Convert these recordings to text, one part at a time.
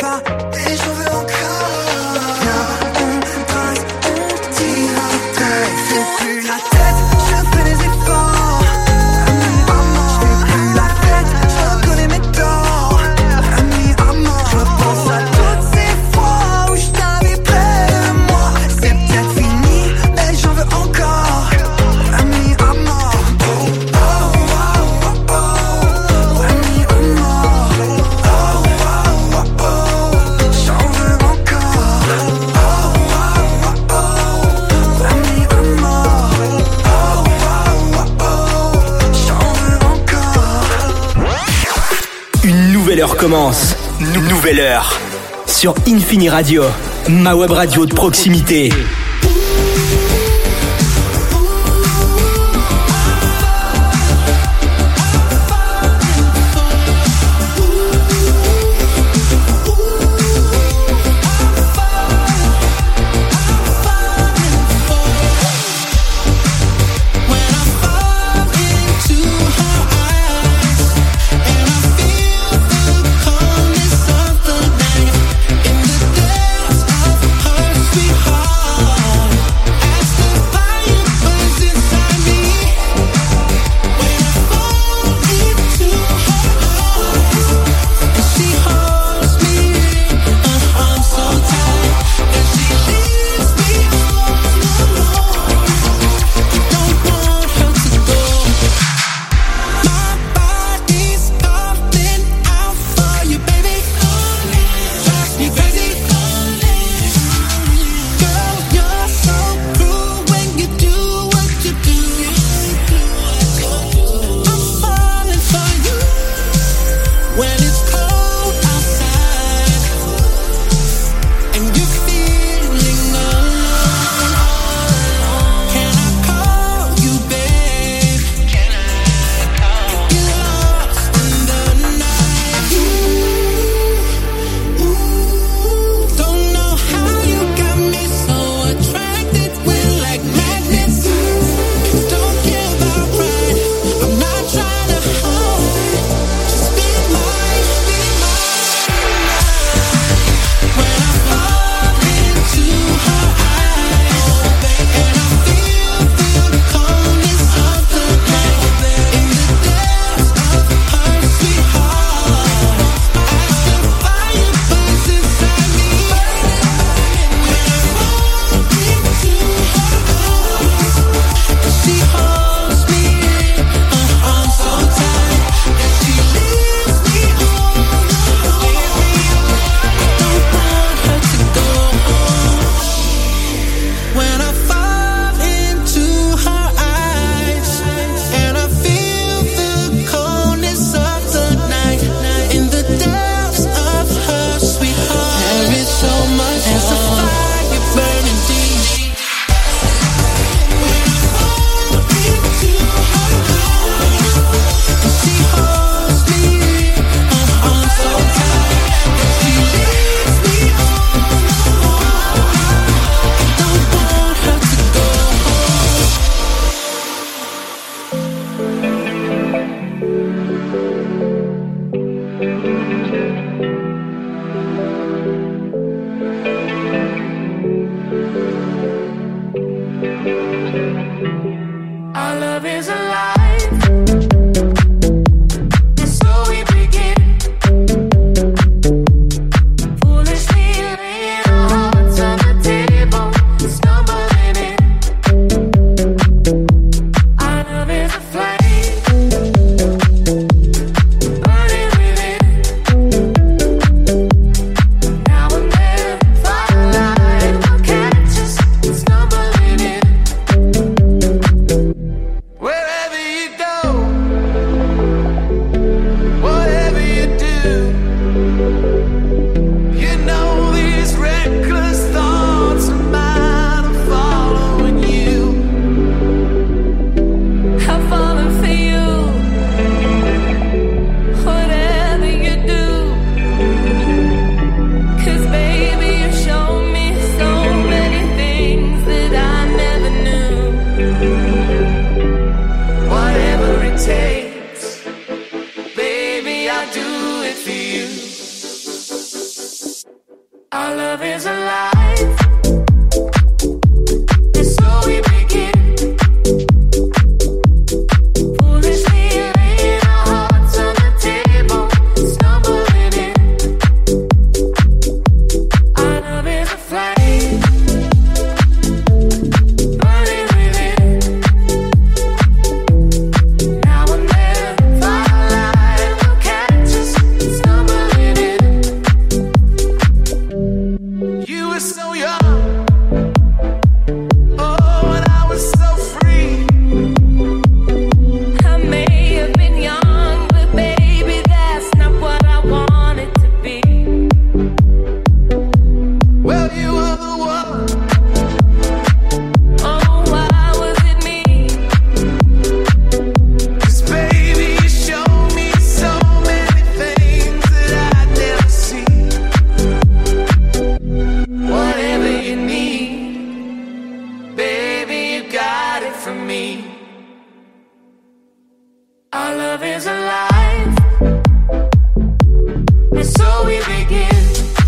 pas et j'en veux encore. Viens, on trace, on tire un trait. Je fais plus la tête, je fais des efforts. Je fais plus la fête, je reconnais mes torts. Ami à mort, je repense à toutes ces fois où je t'avais près de moi. C'est peut-être fini, mais j'en veux encore. Ami à mort. Ami à mort. J'en veux encore. Ami à mort. J'en veux encore. Une nouvelle heure commence. Nouvelle heure. Sur Infini Radio, ma web radio de proximité. Sweetheart Our love is alive. And so we begin. Foolishly laying our hearts on the table, stumbling in. Our love is a flame, burning within. Now and then, firelight will catch us stumbling in. You were so young, oh, and I was so free. I may have been young, but baby, that's not what I wanted to be. Well, you were the one. Oh, why was it me? 'Cause baby, you showed me so many things that I'd never seen. Whatever you need, baby, you got it from me. Our love is alive, and so we begin.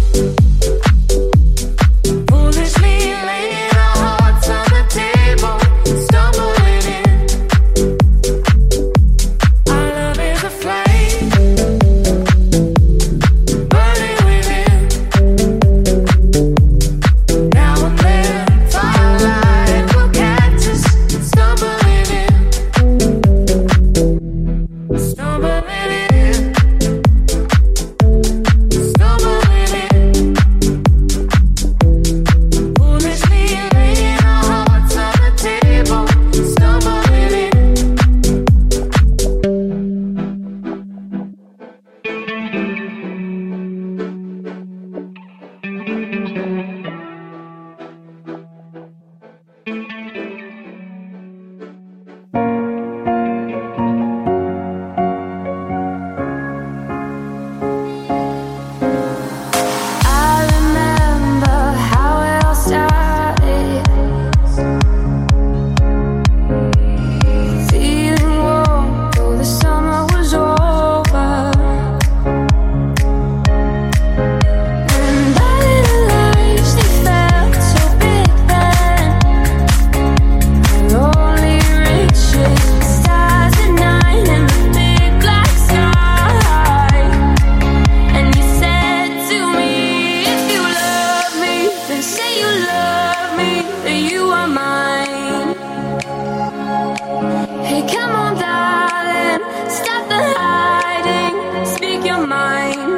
Foolishly laying our hearts on the table, stumbling in. Our love is a flame, burning within. Now and then, firelight will catch us stumbling in. Stumbling in. Stumbling in. Foolishly laying our hearts on the table, stumbling in. I remember how it all started. Feeling warm though the summer was over. And our little lives, they felt so big then. We're only reaching stars at night and the big black sky. And you said to me, if you love me, then say you love me, that you are mine. Hey, come on, darling, stop the hiding, speak your mind.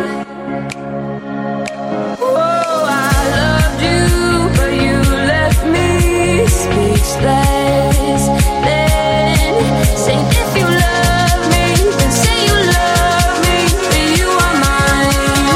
Oh, I loved you, but you left me speechless. Then say if you love me, then say you love me, that you are mine.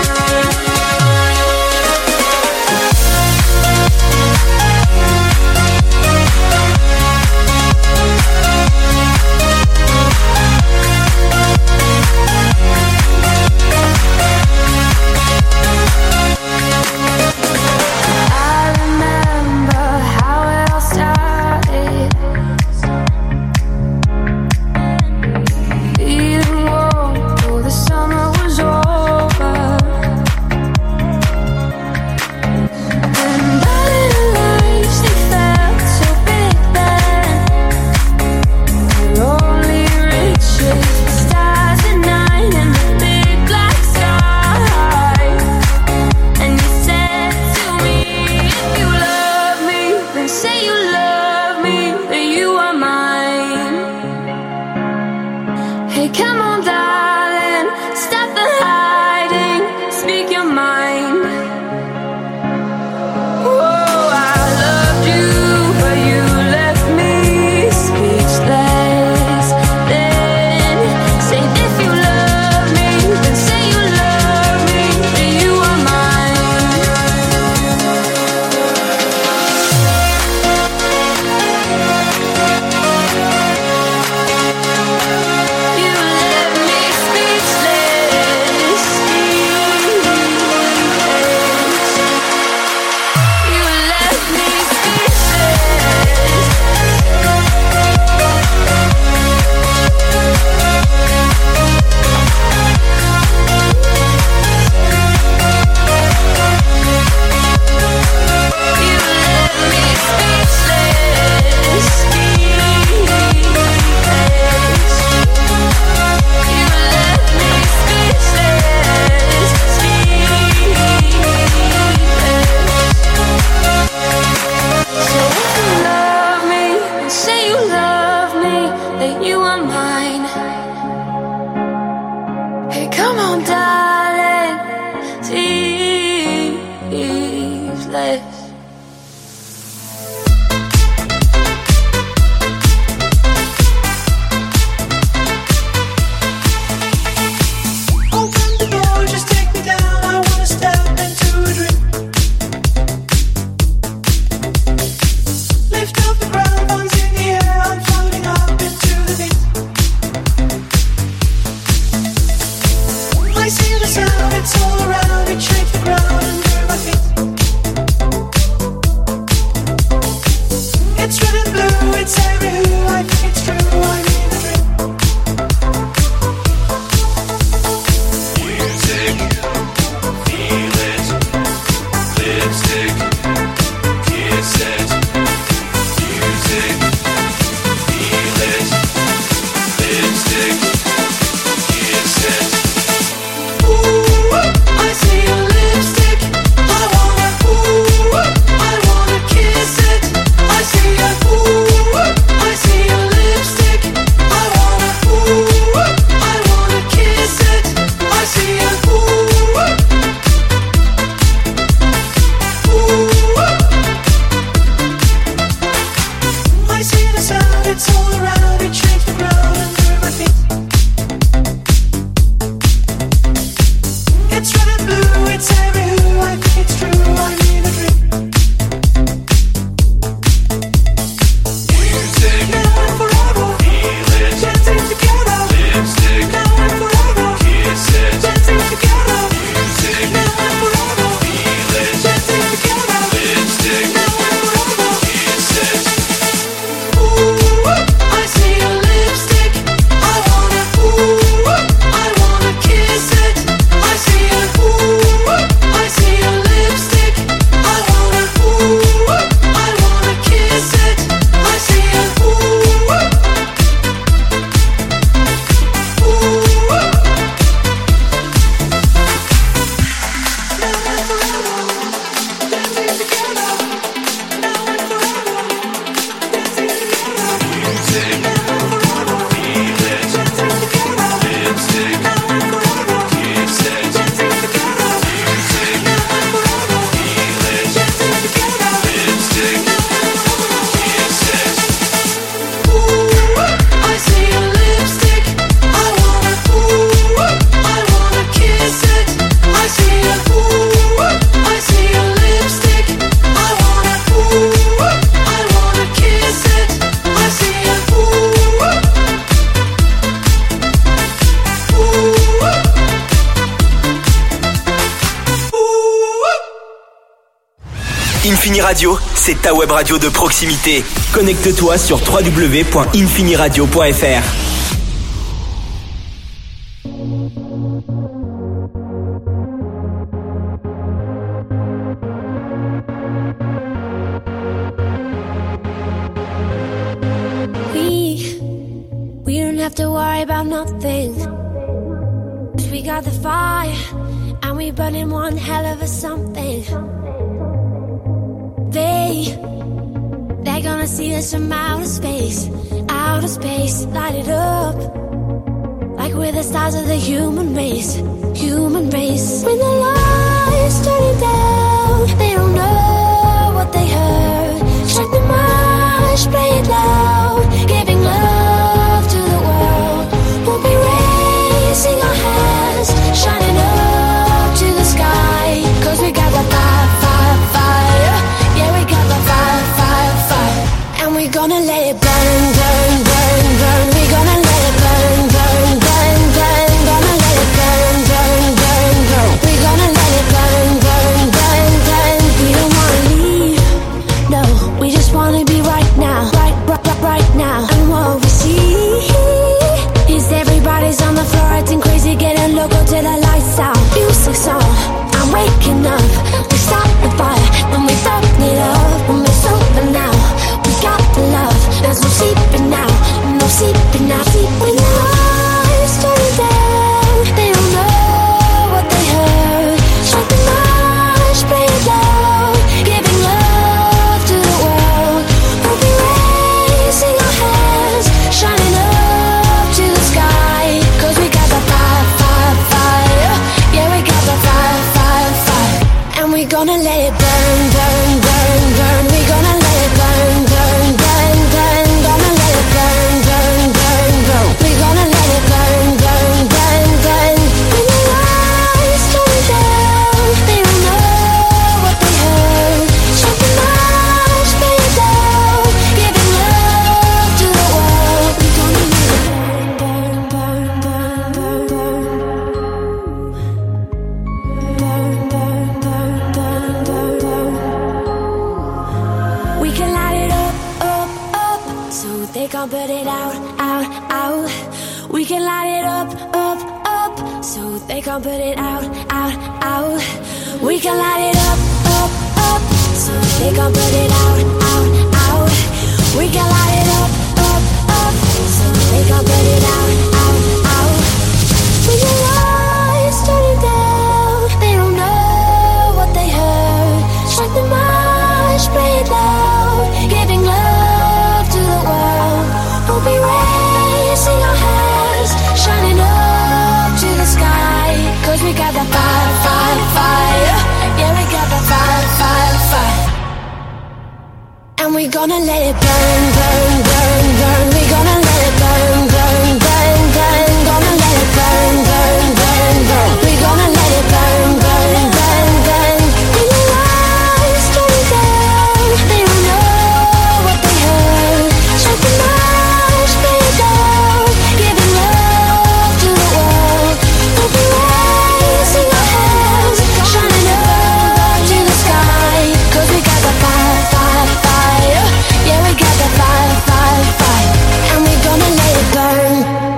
I remember how it all started. Feeling warm though the summer was over. And our little lives, they felt so big then. We're only reaching stars at night and the big black sky. And you said to me, if you love me, then say you love me, that you are mine. Hey, come on, darling, stop the hiding, speak your mind. Oh, I loved you, but you left me speechless. Then say if you love me, then say you love me, that you are mine. You left me speechless. breathless. Open the door, just take me down. I wanna step into a dream. Lift up the ground, arms in the air. I'm floating up into the beat. I see the sound, it's all around. It shakes the ground under my feet. It's red and blue, it's everywhere. I think it's true, I'm in a dream. Music, feel it. Lipstick, kiss it. Music, feel it. Lipstick, kiss it. Ooh, I see your lipstick. I wanna kiss it. I see your I see your lipstick. I wanna kiss it. I see your I see the sound, it's all around. It shakes the ground under my feet. It's red and blue, it's everywhere. I think it's true, I'm in a dream. Music, Now and forever, feel it. dancing together. Lipstick, Now and forever, kiss it. dancing together. Music, Now and forever, feel it. dancing together. Lipstick, Now and forever. kiss it. Ooh, I see your lipstick. I wanna kiss it. I see your I see your lipstick. I wanna kiss it. I see your Now and forever, dancing together. Now and forever, dancing together. Music, feel it. Lipstick, kiss it. Music, feel it. Lipstick, kiss it. I see your lipstick. I wanna kiss it. I see your lipstick. I wanna kiss it. I see your Infini Radio, c'est ta web radio de proximité. Connecte-toi sur www.infiniradio.fr. We don't have to worry about nothing. 'Cause we got the fire, and we burning one hell of a something. They're gonna see us from outer space, light it up. Like we're the stars of the human race. When the lights turning down, they don't know what they heard. Strike the march, play it loud, giving love to the world. We'll be raising our hands, shining up to the sky. 'Cause we got the fire. Yeah, we got the fire. And we're gonna let it burn. We're gonna let it burn. Gonna let it burn. We're gonna let it burn. we gonna let it burn, burn, burn, burn. We gonna let it burn, burn, burn, burn. Gonna let it burn, burn, burn, burn. We gonna let it burn, burn, burn, burn. When the lights turn down, they don't know what they heard. Shut the lights, play it down, giving love to the world. We gonna let it burn, burn, burn, burn, burn, burn. We can light it up, up, up, so they can't put it out, out, out. We can light it up, up, up, so they can't put it out, out, out. We can light it up, up, up, so they can't put it out, out, out. We can light it up, up, up, so they can't put it out, out, out. When the lights turn it down, they don't know what they heard. Strike the march, play it loud, giving love to the world. We'll be raising our hands, shining up to the sky. 'Cause we got the fire, fire, fire. Yeah, we got the fire, fire, fire. And we gonna let it burn, burn, burn, burn. We gonna let it burn, burn, burn, burn. Gonna let it burn, burn, burn, burn. We gonna let it burn, burn, burn, burn. When the lights turn down, they don't know what they heard. Strike the march, play it down, giving love to the world. We'll be raising our hands, shining up to the sky. 'Cause we got the fire, fire, fire. Yeah, we got the fire, fire, fire. And we gonna let it burn.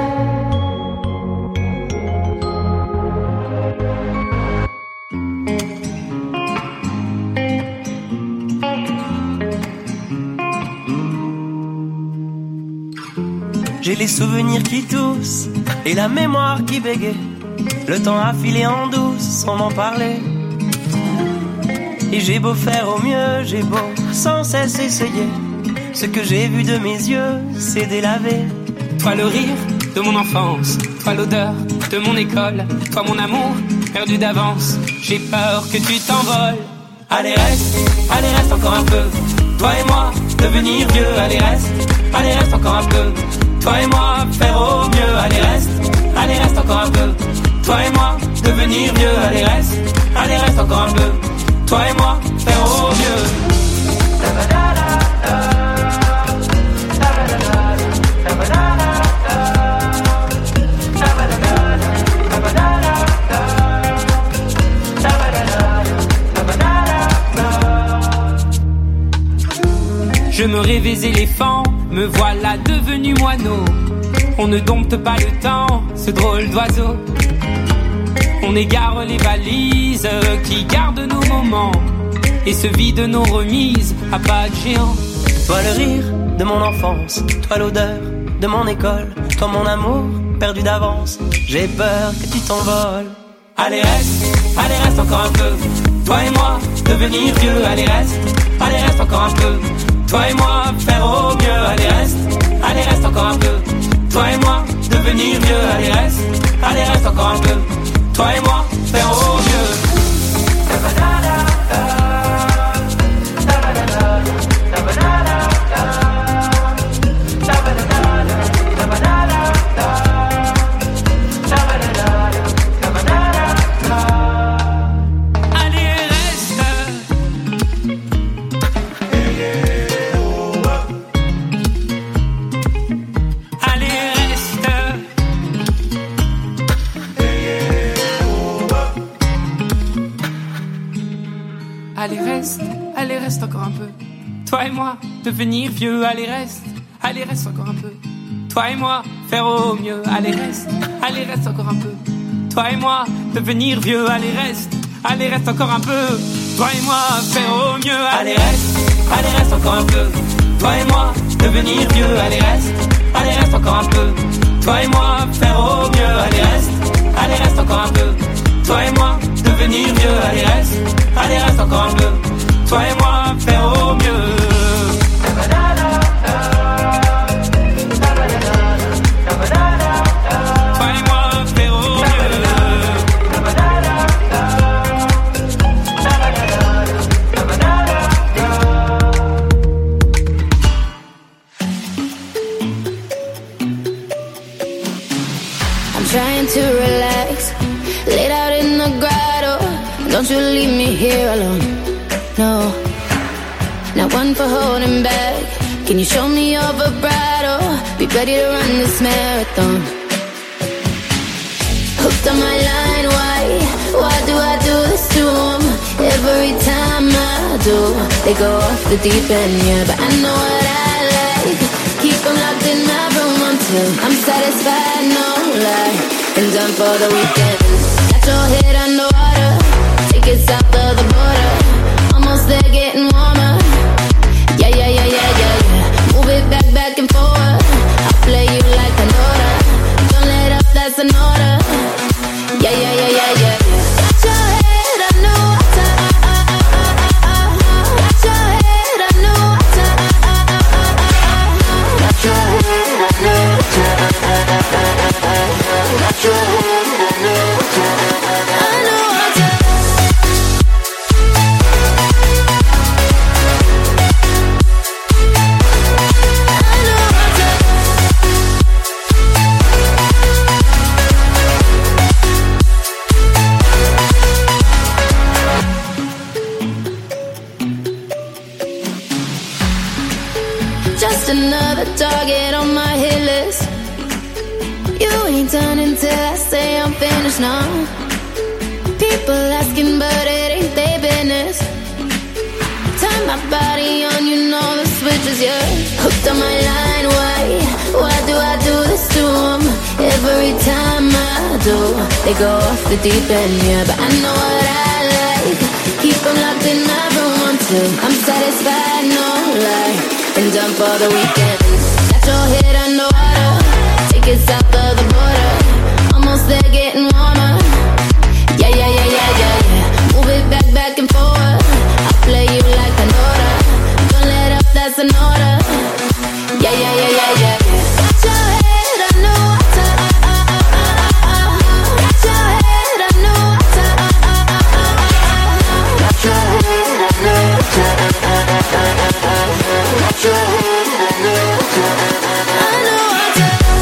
J'ai les souvenirs qui toussent et la mémoire qui bégaye. Le temps a filé en douce sans m'en parler. Et j'ai beau faire au mieux, j'ai beau sans cesse essayer. Ce que j'ai vu de mes yeux, c'est délavé. Toi le rire de mon enfance, toi l'odeur de mon école, toi mon amour perdu d'avance. J'ai peur que tu t'envoles. Allez reste encore un peu. Toi et moi, devenir vieux. Allez reste encore un peu. Toi et moi, faire au mieux. Allez reste encore un peu. Toi et moi, devenir vieux. Allez reste encore un peu. Toi et moi, faire au mieux. Je me rêvais éléphant, me voilà devenu moineau. On ne dompte pas le temps, ce drôle d'oiseau. On égare les valises qui gardent nos moments et se vident nos remises à pas de géant. Toi le rire de mon enfance, toi l'odeur de mon école, toi mon amour perdu d'avance. J'ai peur que tu t'envoles. Allez reste encore un peu. Toi et moi, devenir vieux. Allez reste encore un peu. Toi et moi, faire au mieux. Allez reste encore un peu. Toi et moi, devenir vieux. Allez reste encore un peu. Toi et moi, faire au mieux. Allez reste encore un peu. Toi et moi, devenir vieux. Allez reste encore un peu. Toi et moi, faire au mieux. Allez reste encore un peu. Toi et moi, devenir vieux. Allez reste encore un peu. Toi et moi, faire au mieux. Allez reste encore un peu. Toi et moi, devenir vieux. Allez reste encore un peu. Toi et moi, faire au mieux. Allez reste encore un peu. Toi et moi, devenir vieux. Allez reste encore un peu. Toi et moi, faire au mieux. Toi et moi, faire au mieux. no. Not one for holding back. Can you show me your vibrato? Be ready to run this marathon. Hooked on my line, why do I do this to them? Every time I do, they go off the deep end, yeah. But I know what I like. Keep them locked in my room until I'm satisfied, no lie. And done for the weekend. Got your head underwater, take it south of the border. Almost there, getting warmer. Yeah, yeah, yeah, yeah, yeah, yeah. Move it back and forward. I'll play you like an order. Don't let up, that's an order. Yeah, yeah, yeah, yeah, yeah. Got your head, I know what got your head, I know what got your head, I know what got your head, I know what I know what just another target on my hit list. You ain't done until I say I'm finished now. People asking but it ain't their business. Turn my body on, you know the switch is yours. Hooked on my line, why do I do this to them? Every time I do, they go off the deep end, yeah. But I know what I like. Keep them locked in my room until I'm satisfied, no lie. And done for the weekend. Got your head underwater, take it south of the border. Almost there, getting warmer. Yeah, yeah, yeah, yeah, yeah, yeah. Move it back and forward. I'll play you like an order. Don't let up, that's an order. Yeah, yeah, yeah, yeah, yeah. Got your head, I know what got your head, I know what got your head, I know what got your head, I know what I know what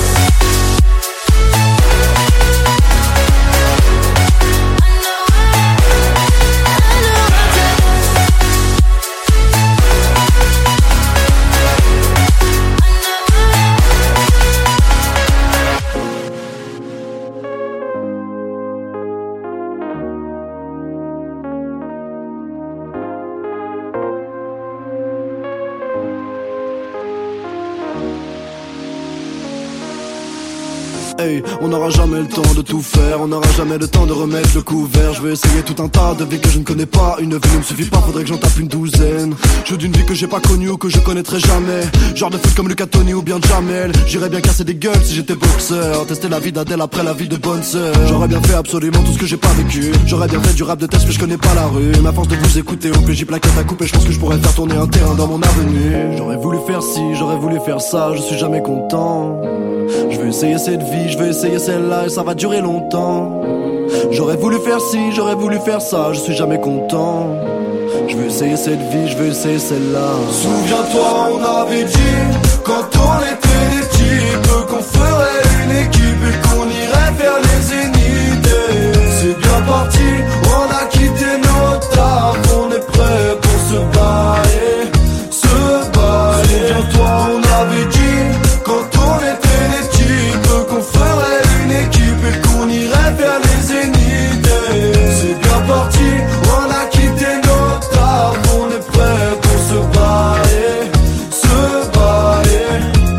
Hey, on n'aura jamais le temps de tout faire, on n'aura jamais le temps de remettre le couvert. Je vais essayer tout un tas de vies que je ne connais pas. Une vie ne me suffit pas, faudrait que j'en tape une douzaine. Je veux d'une vie que j'ai pas connue ou que je connaîtrai jamais. Genre de foot comme Lucas Tony ou bien Jamel. J'irais bien casser des gueules si j'étais boxeur. Tester la vie d'Adèle après la vie de bonne sœur. J'aurais bien fait absolument tout ce que j'ai pas vécu. J'aurais bien fait du rap de test mais je connais pas la rue. Mais à force de vous écouter au PJ plaquette à couper, je pense que je pourrais faire tourner un terrain dans mon avenue. J'aurais voulu faire ci, j'aurais voulu faire ça, je suis jamais content. Je veux essayer cette vie, je veux essayer celle-là et ça va durer longtemps. J'aurais voulu faire ci, j'aurais voulu faire ça, je suis jamais content. Je veux essayer cette vie, je veux essayer celle-là. Souviens-toi, on avait dit, quand on était des types, qu'on ferait une équipe et qu'on irait vers les zéniths. C'est bien parti, on a quitté nos tables, on est prêt pour se bailler, se bailler. Souviens-toi, on avait dit, quand on était des types, qu'on ferait une équipe et qu'on irait vers les zéniths. C'est bien parti, on a quitté nos tables, on est prêt pour se bailler, se bailler.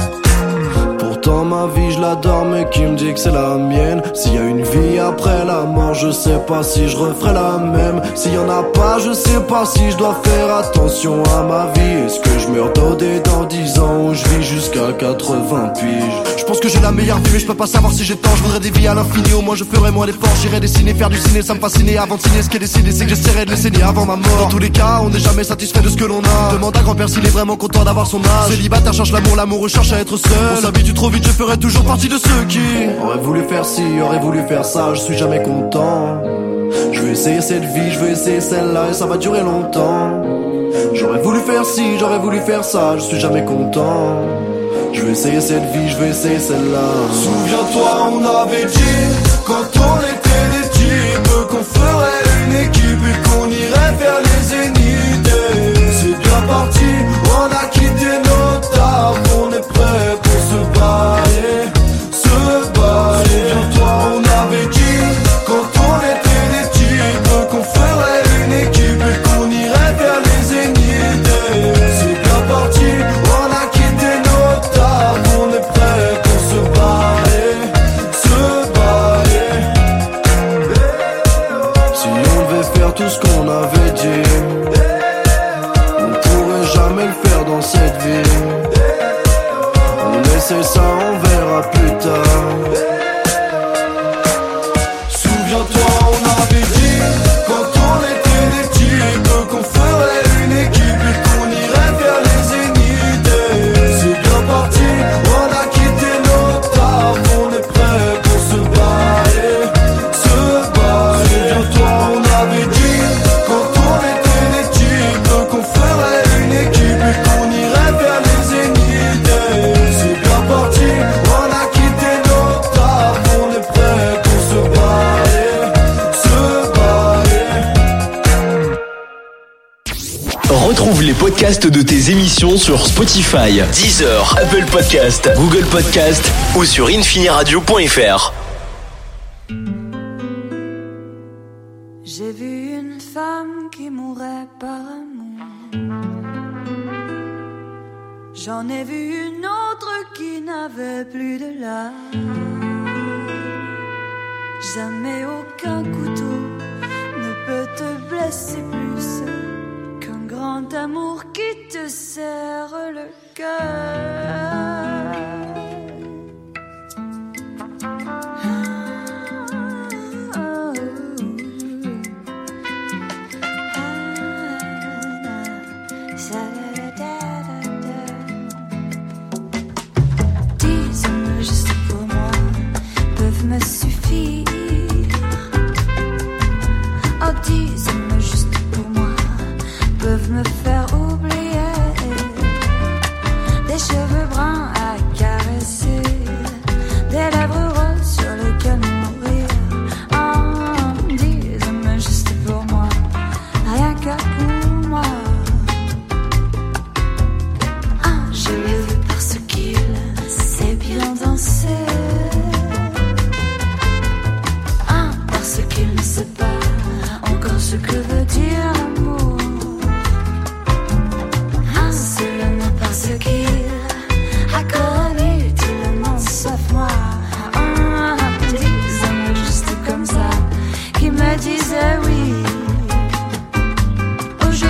Pourtant ma vie je l'adore mais qui me dit que c'est la mienne. S'il y a une vie après la mort, je sais pas si je referai la même. S'il y en a pas, je sais pas si je dois faire attention à ma vie. Est-ce que je meurs dodé dans 10 ans ou je vis jusqu'à 80 piges? Je pense que j'ai la meilleure vie mais je peux pas savoir si j'ai tort. Je voudrais des vies à l'infini, au moins je ferai moins d'efforts. J'irai dessiner, faire du ciné, ça me fascinait. Avant de signer, ce qui est décidé c'est que j'essaierai de les saigner avant ma mort. Dans tous les cas, on n'est jamais satisfait de ce que l'on a. Demande à grand-père s'il est vraiment content d'avoir son âge. Célibataire cherche l'amour, l'amour recherche à être seul. On s'habitue trop vite, je ferai toujours partie de ceux qui aurait voulu faire ci, aurait voulu faire ça, je suis jamais content. Je veux essayer cette vie, je veux essayer celle-là et ça va durer longtemps. J'aurais voulu faire ci, j'aurais voulu faire ça, je suis jamais content. Je veux essayer cette vie, je veux essayer celle-là. Souviens-toi, on avait dit, quand on était des types, qu'on ferait une équipe et qu'on irait vers les zéniths. avait dit on pourrait jamais le faire dans cette vie. On essaie ça, on verra plus tard. Souviens-toi, on avait dit quand on était des types qu'on ferait une équipe et qu'on irait vers les zéniths. C'est bien parti, on a quitté nos tables, on est prêt pour se barrer, se barrer. Souviens-toi, on avait dit quand on était des types qu'on ferait une équipe et qu'on irait vers les zéniths. C'est bien parti, on a quitté nos tables, on est prêt pour se barrer, se barrer. Retrouve les podcasts de tes émissions sur Spotify, Deezer, Apple Podcast, Google Podcast ou sur infiniradio.fr. J'ai vu une femme qui mourait par amour. J'en ai vu une autre qui n'avait plus de larmes. Jamais aucun couteau ne peut te blesser plus qu'un grand amour qui te serre le cœur. Dix hommes juste pour moi peuvent me suffire. Oh, 10 hommes juste pour moi peuvent me faire oublier des cheveux bruns à caresser, des lèvres roses sur lesquelles mourir. Oh, 10 hommes juste pour moi, rien que pour moi. Ah, je l'ai vu parce qu'il sait bien danser. Ah, parce qu'il ne sait pas encore ce que veut dire l'amour. Ah, seulement parce qu'il a connu tout le monde sauf moi. Ah, 10 hommes juste comme ça qui me disaient oui. Oh, je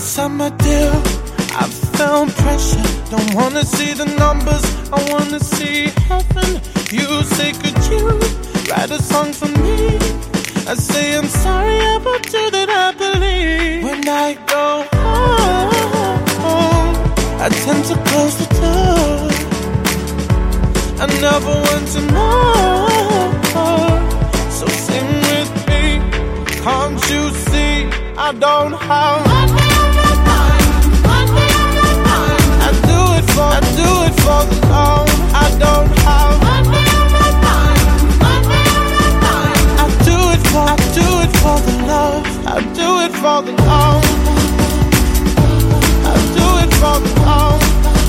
inside my deal. I felt pressure, don't wanna see the numbers, I wanna see heaven. You say, could you write a song for me? I say, I'm sorry about you that I believe. When I go home, I tend to close the door. I never want to know. So sing with me, can't you see I don't have money on my mind, money on my mind. I do it for the love. I don't have money on my mind, money on my mind. I do it for the love. I do it for the love. I do it for the love.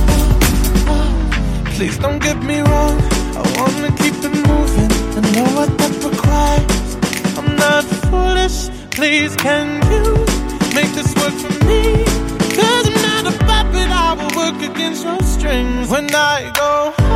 Please don't get me wrong, I wanna keep it moving. I know what that requires. I'm not foolish, please can you make this work for me? Cause I'm not a puppet, I will work against your strings. When I go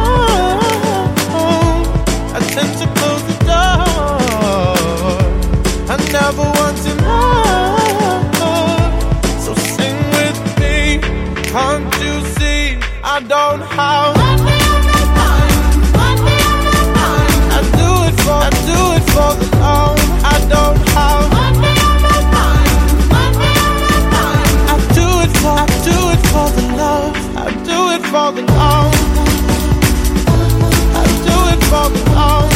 home, I tend to close the door. I never want to know. So sing with me, can't you see I don't have money on my mind, money on my mind. I do it for the love. I don't have money on my mind, money on my mind. I do it for the love. I do it for the love. I do it for the love.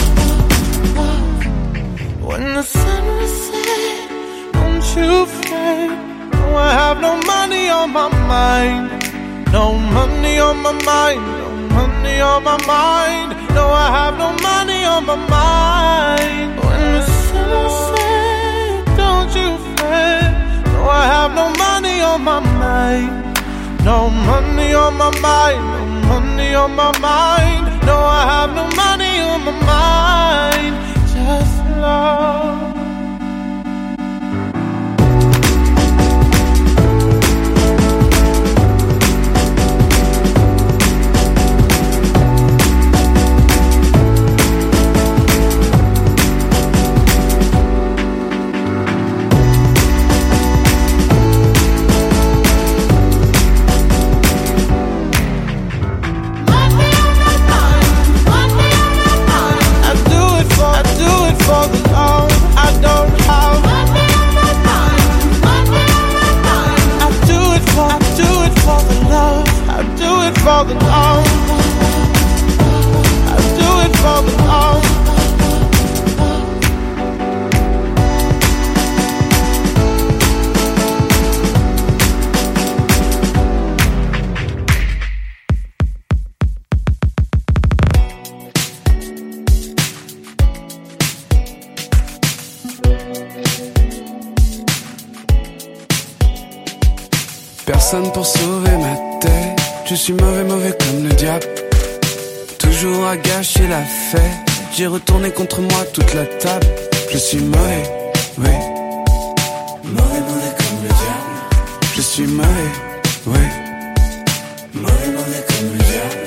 When the sun will set, don't you fret. No, I have no money on my mind. No money on my mind, no money on my mind. No, I have no money on my mind. When the sun sets, don't you fret. No, I have no money on my mind. No money on my mind, no money on my mind. No, I have no money on my mind. Just love. For the love, I don't have money on my mind, money on my mind. I do it for the love. I do it for the love. I do it for the love. Personne pour sauver ma tête. Je suis mauvais, mauvais comme le diable. Toujours à gâcher la fête. J'ai retourné contre moi toute la table. Je suis mauvais, oui. Mauvais, mauvais comme le diable. Je suis mauvais, oui. Mauvais, mauvais comme le diable.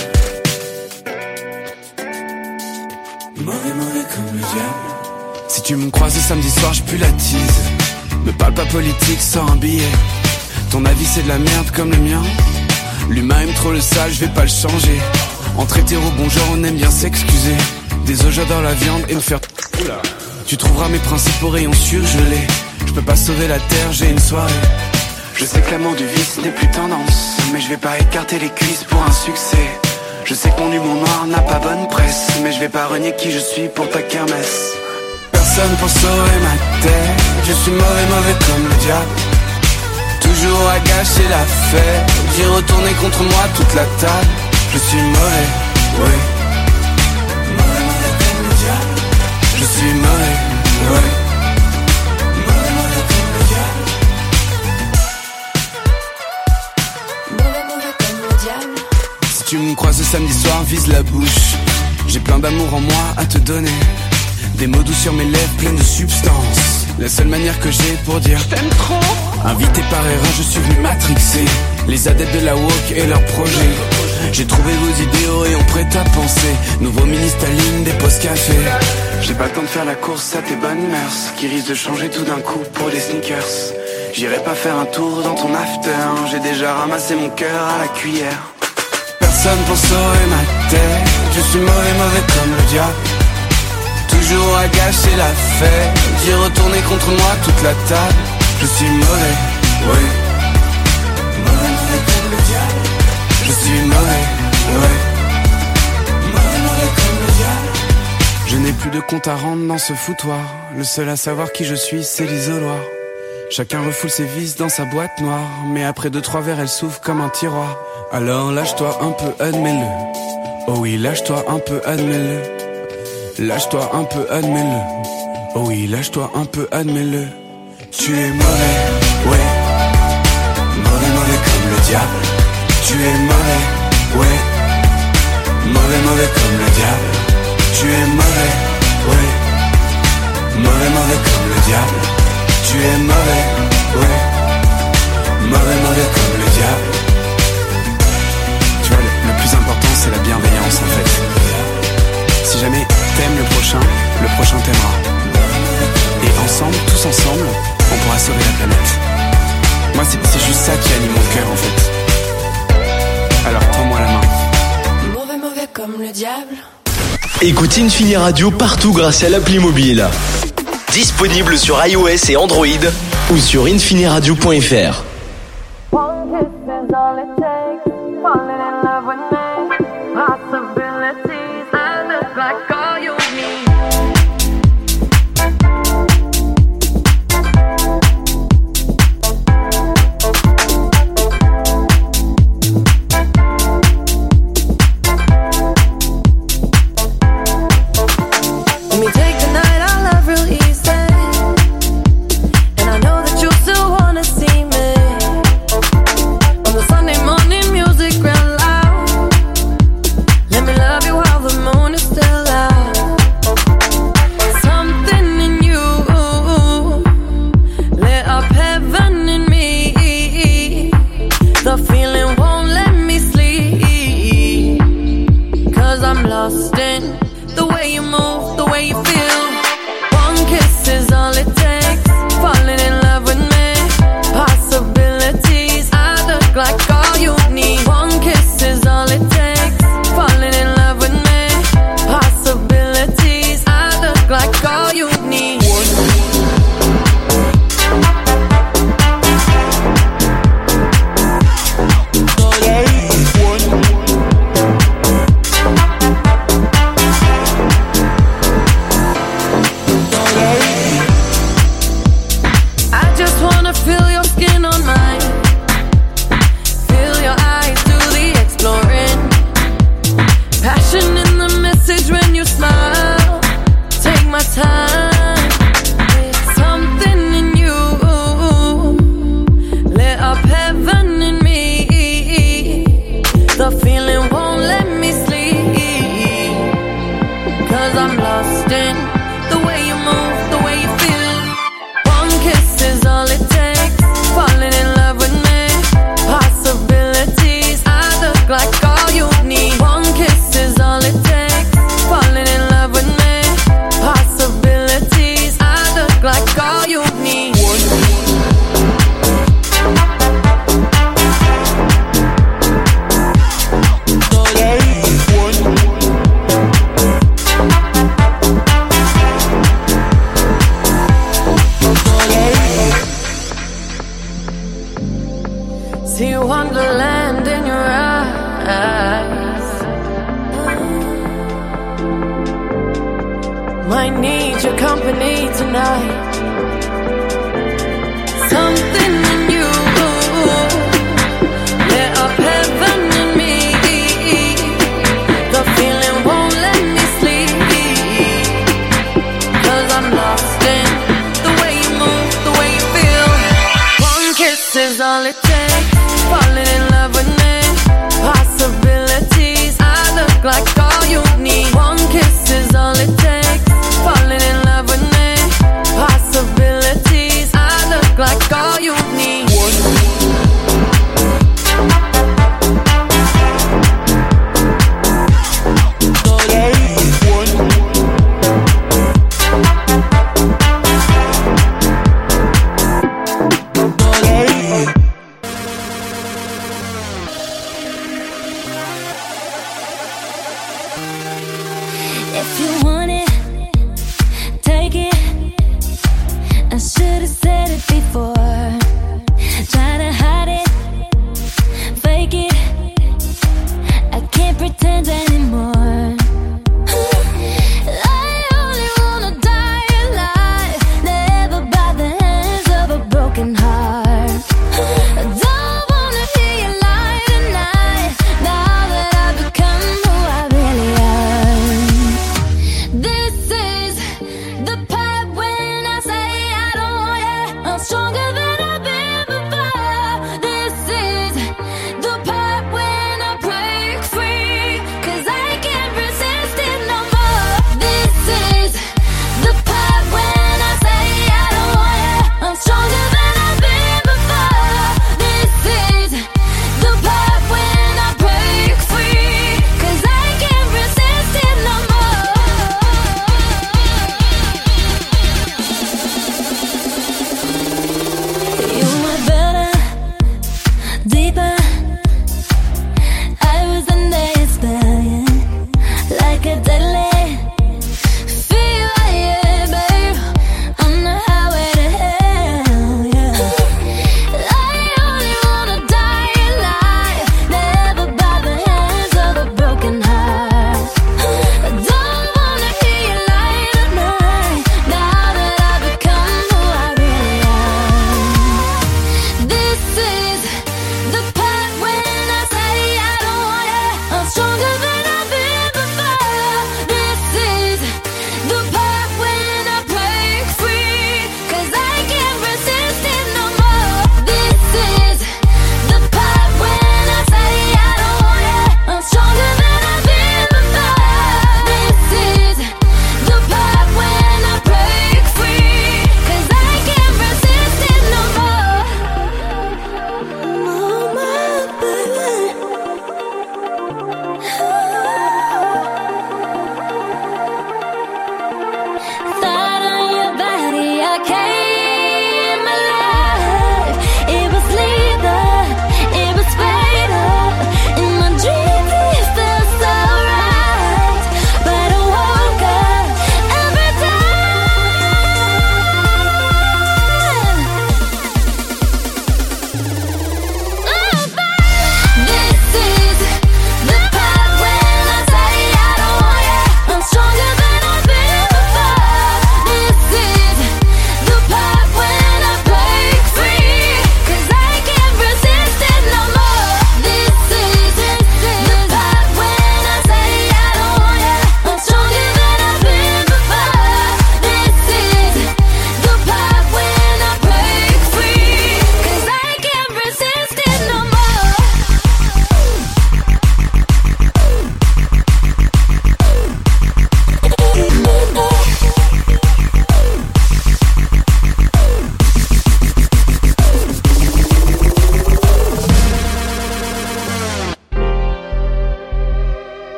Mauvais, mauvais comme le diable. Si tu me croises samedi soir, je pue la tease. Me parle pas politique, sors un billet. Ton avis c'est de la merde comme le mien. L'humain aime trop le sale, je vais pas le changer. Entre hétéros, bon genre, on aime bien s'excuser. Des œufs, j'adore la viande et me faire... Oula. Tu trouveras mes principes au rayon surgelé. Je peux pas sauver la terre, j'ai une soirée. Je sais que l'amour du vice n'est plus tendance, mais je vais pas écarter les cuisses pour un succès. Je sais que mon humour noir n'a pas bonne presse, mais je vais pas renier qui je suis pour ta kermesse. Personne pour sauver ma tête. Je suis mauvais, mauvais comme le diable. Toujours à gâcher la fête. J'ai retourné contre moi toute la table. Je suis mauvais, oui. Mauvais, mauvais comme le diable. Je suis mauvais, oui. Mauvais, mauvais comme le diable. Mauvais, mauvais comme le diable. Si tu me croises samedi soir, vise la bouche. J'ai plein d'amour en moi à te donner. Des mots doux sur mes lèvres pleines de substance. La seule manière que j'ai pour dire je t'aime trop. Invité par erreur, je suis venu matrixer les adeptes de la woke et leurs projets. J'ai trouvé vos idéaux et on prête à penser. Nouveau mini-Staline, des postes café. J'ai pas le temps de faire la course à tes bonnes mœurs qui risquent de changer tout d'un coup pour des sneakers. J'irai pas faire un tour dans ton after, j'ai déjà ramassé mon cœur à la cuillère. Personne pour sauver ma tête, je suis mauvais comme le diable. Toujours à gâcher la fête, j'ai retourné contre moi toute la table. Je suis mauvais, oui. Mauvais comme le diable. Je suis mauvais, ouais. Mauvais comme le diable. Je n'ai plus de compte à rendre dans ce foutoir. Le seul à savoir qui je suis, c'est l'isoloir. Chacun refoule ses vices dans sa boîte noire, mais après 2-3 verres, elle s'ouvre comme un tiroir. Alors lâche-toi un peu, admets-le. Oh oui, lâche-toi un peu, admets-le. Lâche-toi un peu, admets-le. Oh oui, lâche-toi un peu, admets-le. Tu es mauvais, ouais. Mauvais comme le diable. Tu es mauvais, ouais. Mauvais comme le diable. Tu es mauvais, ouais. Mauvais comme le diable. Tu es mauvais, ouais. Mauvais comme le diable. Tu vois, le plus important c'est la bienveillance en fait. Si jamais t'aimes le prochain t'aimera. Et ensemble, tous ensemble, on pourra sauver la planète. Moi c'est juste ça qui anime mon cœur en fait. Alors tends-moi la main. Mauvais comme le diable. Écoute Infini Radio partout grâce à l'appli mobile. Disponible sur iOS et Android ou sur infiniradio.fr. One kiss is all it takes. Falling in love with me. Possibilities. I look like all you need. Let me take the night I love real easy. And I know that you still wanna see me. On the Sunday morning music real loud. Let me love you while the moon is still out. Something in you lit up heaven in me. The feeling won't let me sleep. 'Cause I'm lost in the way you move, the way you feel. One kiss is all it takes. Falling in love with me. Possibilities. I look like all you need. One kiss is all it takes. Falling in love with me. Possibilities. I look like all you need. I just wanna feel your skin on mine. Feel your eyes do the exploring. Passion in the message when you smile. Take my time. Something in you lit up heaven in me. The feeling won't let me sleep. 'Cause I'm lost in the way you move, the way you feel. One kiss is all it takes. Falling in love with me. Possibilities. I look like all you need. One kiss is all it takes. Falling in love with me. Possibilities. I look like all you need. See wonderland in your eyes. Might need your company tonight. Something in you lit up heaven in me. The feeling won't let me sleep. 'Cause I'm lost in the way you move, the way you feel. One kiss is all it takes. Falling in love with me. Possibilities. I look like all you need. One kiss is all it takes. Falling in love with me. Possibilities.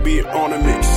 be on the mix.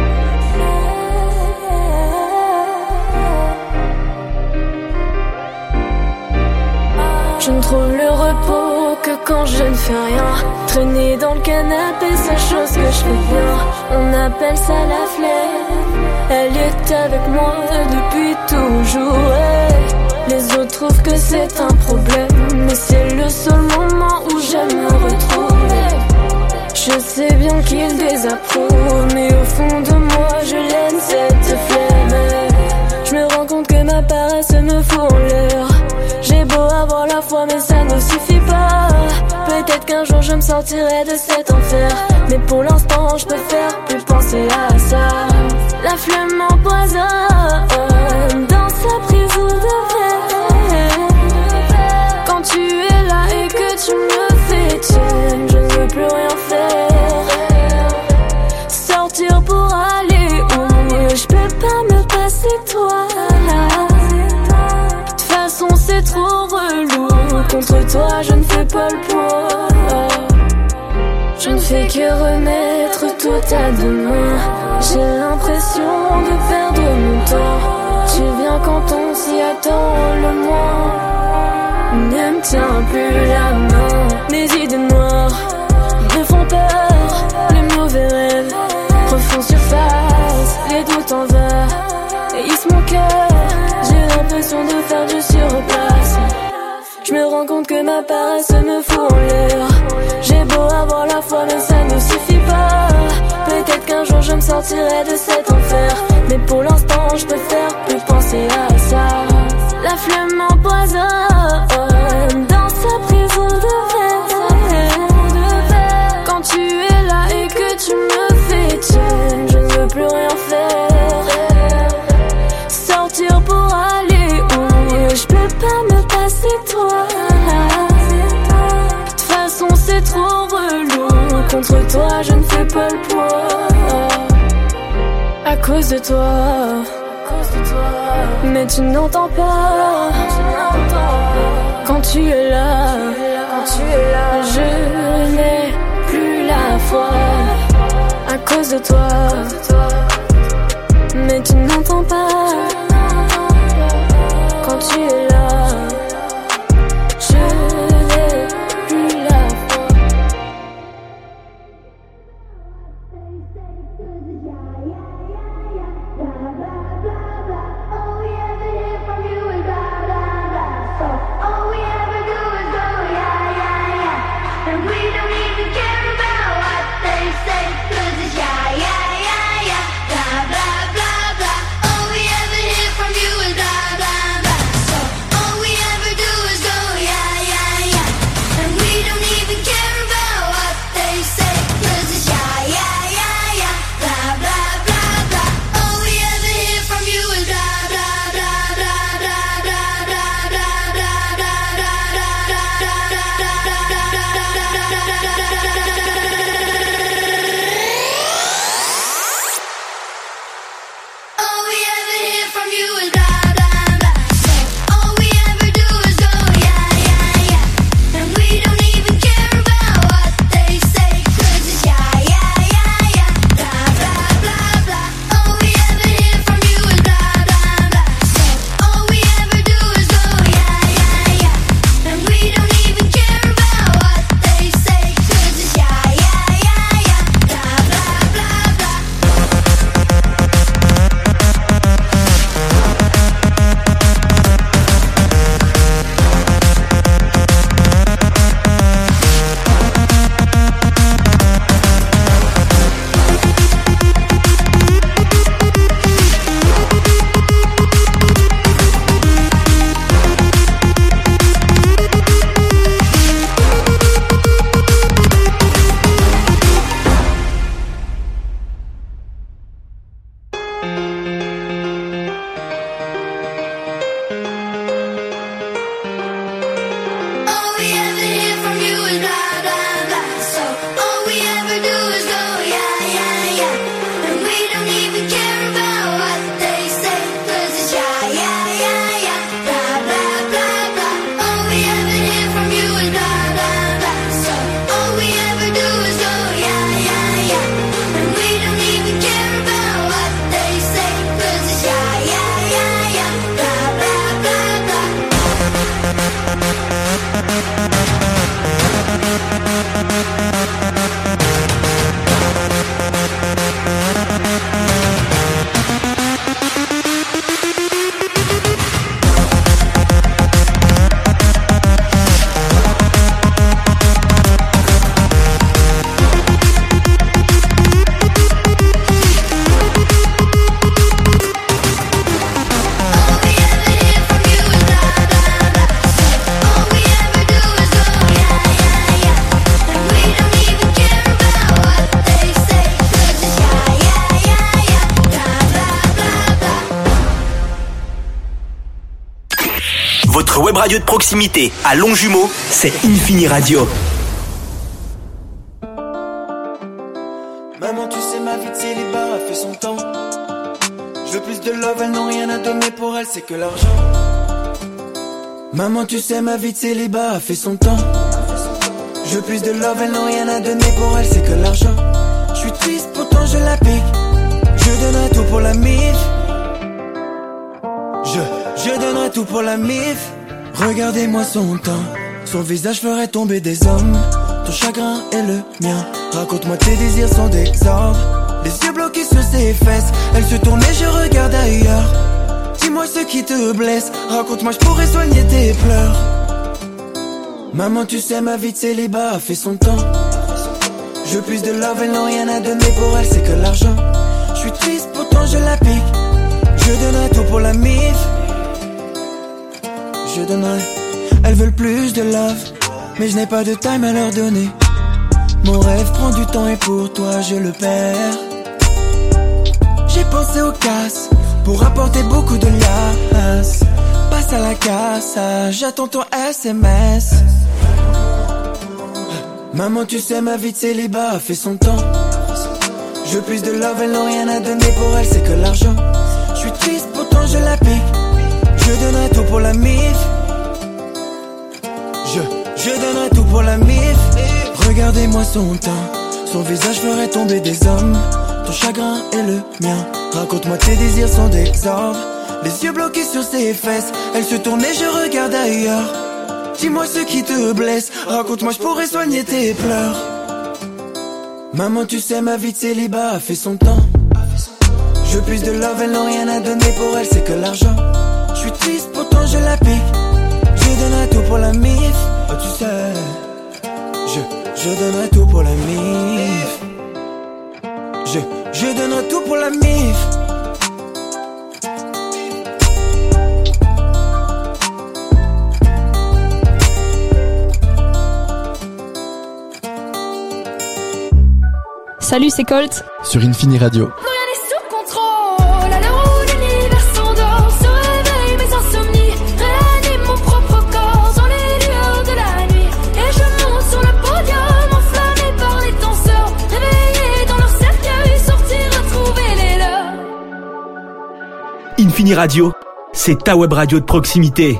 Je ne trouve le repos que quand je ne fais rien. Traîner dans le canapé, c'est chose que je fais bien. On appelle ça la flemme. Elle est avec moi depuis toujours. Ouais. Les autres trouvent que c'est un problème, mais c'est le seul moment où j'aime me retrouver. Je sais bien qu'il désapprouvent, mais au fond de moi je l'aime cette flemme. Je me rends compte que ma paresse me fout en l'air. J'ai beau avoir la foi mais ça ne suffit pas. Peut-être qu'un jour je me sortirai de cet enfer, mais pour l'instant je préfère plus penser à ça. La flemme m'empoisonne dans sa prison de verre. Quand tu es là et que tu me fais tienne, je ne veux plus rien faire. Sortir pour aller où je peux pas me passer de toi. De toute façon c'est trop relou. Contre toi je ne fais pas le poids. Je ne fais que remettre tout à demain. J'ai l'impression de perdre mon temps. Tu viens quand on s'y attend le moins. Ne me tiens plus la main. Les idées noires me font peur. Les mauvais rêves refont surface. Les doutes en vain haïssent mon cœur. J'ai l'impression de faire du surplace. Je me rends compte que ma paresse me fout en l'air. J'ai beau avoir la foi mais ça ne suffit pas. Peut-être qu'un jour je me sortirai de cet enfer, mais pour l'instant je préfère plus penser à ça. La flemme m'empoisonne dans sa prison de verre. Quand tu es là et que tu me fais tienne, je ne veux plus rien faire. Sortir pour aller où je peux pas me passer de toi. De toute façon c'est trop relou. Contre toi je ne fais pas le poids. À cause de toi. Mais tu n'entends pas. Quand tu es là, je n'ai plus la foi. À cause de toi. Mais tu n'entends pas. Quand tu es là, je n'ai plus la foi. All we ever hear from you is blah blah blah. So all we ever web radio de proximité à Longjumeau, c'est Infini Radio. Maman, tu sais, ma vie de célibat a fait son temps. Je veux plus de love, elles n'ont rien à donner pour elle, c'est que l'argent. Maman, tu sais, ma vie de célibat a fait son temps. Je veux plus de love, elles n'ont rien à donner pour elle, c'est que l'argent. Je suis triste, pourtant je la pique. Je donnerai tout pour la mif. Je donnerai tout pour la mif. Regardez-moi son temps. Son visage ferait tomber des hommes. Ton chagrin est le mien. Raconte-moi tes désirs sont d'exemple. Les yeux bloqués sur ses fesses. Elle se tourne et je regarde ailleurs. Dis-moi ce qui te blesse. Raconte-moi, je pourrais soigner tes pleurs. Maman, tu sais, ma vie de célibat a fait son temps. Je veux plus de love, elles n'ont rien à donner pour elle, c'est que l'argent. Je suis triste, pourtant je la pique. Je donnerai tout pour la mif. Je donnerai. Elles veulent plus de love, mais je n'ai pas de time à leur donner. Mon rêve prend du temps et pour toi je le perds. J'ai pensé au casse pour apporter beaucoup de liasses. Passe à la casse, j'attends ton SMS. Maman, tu sais, ma vie de célibat a fait son temps. Je veux plus de love, elles n'ont rien à donner pour elle, c'est que l'argent. Je suis triste, pourtant je la pique. Je donnerai tout pour la mif. Je donnerai tout pour la mif. Regardez-moi son teint. Son visage ferait tomber des hommes. Ton chagrin est le mien. Raconte-moi tes désirs sont d'exemple. Les yeux bloqués sur ses fesses. Elle se tourne et je regarde ailleurs. Dis-moi ce qui te blesse. Raconte-moi, je pourrais soigner tes pleurs. Maman, tu sais, ma vie de célibat a fait son temps. Je veux plus de love, elles n'ont rien à donner pour elle, c'est que l'argent. Je suis triste, pourtant je la pique. Je donnerai tout pour la mif. Oh, tu sais, je donnerai tout pour la mif. Je donnerai tout pour la mif. Salut, c'est Colt. Sur Infini Radio. Rien n'est sous contrôle, à l'heure où l'univers s'endort, se réveille mes insomnies, réanime mon propre corps dans les lueurs de la nuit. Et je monte sur le podium, enflammé par les danseurs, réveillés dans leur cercueil, sortir retrouver les leurs. Infini Radio, c'est ta web radio de proximité.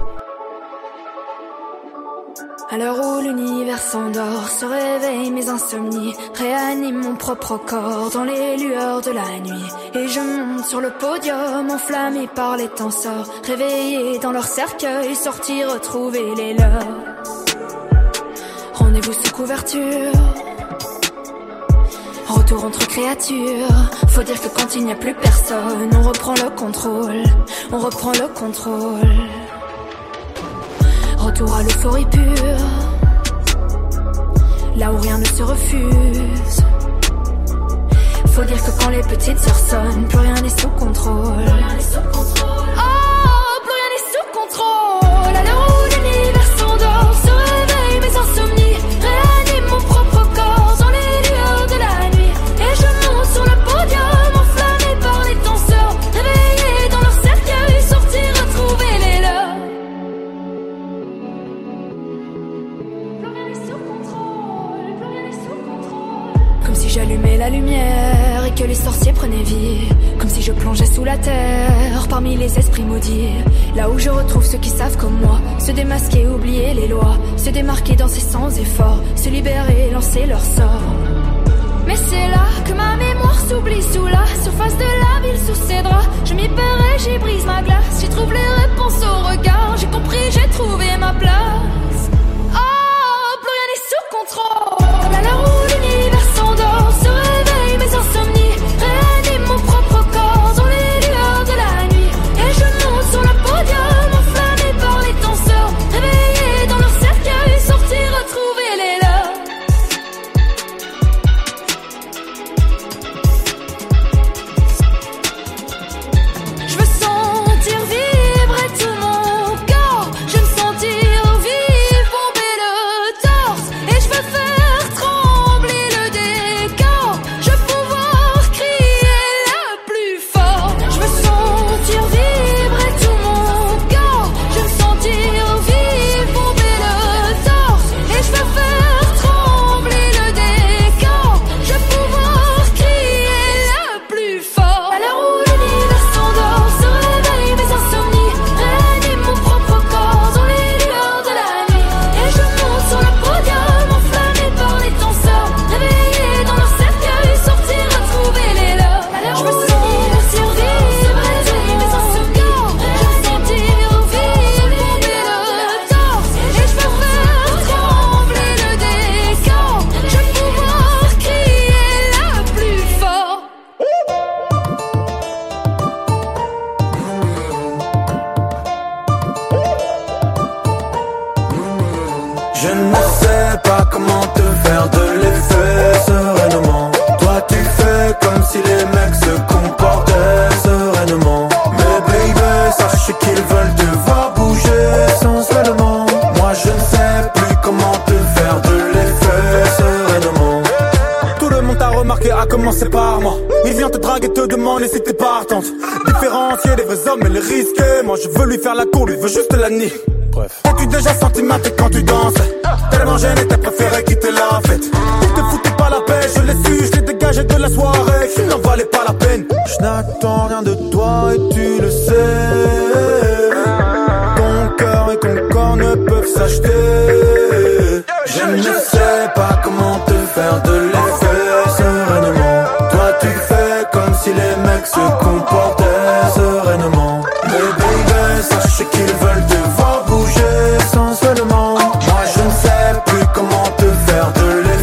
À l'heure où l'univers s'endort, se réveillent mes insomnies, réanime mon propre corps dans les lueurs de la nuit. Et je monte sur le podium, enflammé par les tenseurs, réveillés dans leur cercueil, sortir retrouver les leurs. Rendez-vous sous couverture, retour entre créatures. Faut dire que quand il n'y a plus personne, on reprend le contrôle, on reprend le contrôle. Retour à l'euphorie pure, là où rien ne se refuse. Faut dire que quand les petites sœurs sonnent, plus rien n'est sous contrôle. Oh, plus rien n'est sous contrôle. À l'heure où l'univers s'endort, se réveillent mes insomnies, réanime mon propre corps dans les lueurs de la nuit. Et je monte sur le podium, enflammé par les danseurs, réveillés dans leur cercueil, sortir retrouver les leurs. Comme si j'allumais la lumière et que les sorciers prenaient vie. Comme si je plongeais sous la terre, parmi les esprits maudits. Là où je retrouve ceux qui savent comme moi, se démasquer, oublier les lois, se démarquer, danser sans effort, se libérer, lancer leur sort. Mais c'est là que ma mémoire s'oublie sous la surface de la ville, sous ses draps. Je m'y perds et j'y brise ma glace, j'y trouve les réponses au regard. J'ai compris, j'ai trouvé ma place. Oh, plus rien n'est sous contrôle. À l'heure où l'univers s'endort, se réveillent mes insomnies, réanime mon propre corps dans les lueurs de la nuit. Et je monte sur le podium, enflammé par les danseurs, réveillés dans leur cercueil, sortir retrouver les leurs. Je veux sentir vibrer tout mon corps, je veux me sentir vivre, bomber le torse. Et je veux faire a commencé par moi. Il vient te draguer, te demander si t'es partante. Différencier les vrais hommes et les risquer. Moi je veux lui faire la cour, lui veut juste la nier. Bref. As-tu déjà senti ma tête quand tu danses? Tellement gêné, t'as préféré quitter